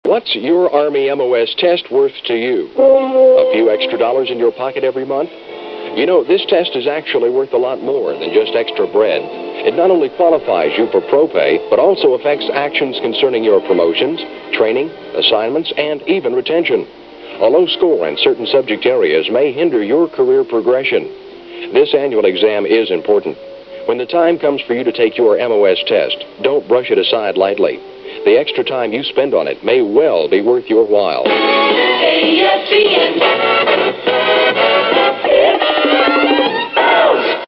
What's your Army MOS test worth to you? A few extra dollars in your pocket every month? You know, this test is actually worth a lot more than just extra bread. It not only qualifies you for ProPay, but also affects actions concerning your promotions, training, assignments, and even retention. A low score in certain subject areas may hinder your career progression. This annual exam is important. When the time comes for you to take your MOS test, don't brush it aside lightly. The extra time you spend on it may well be worth your while. ASCN.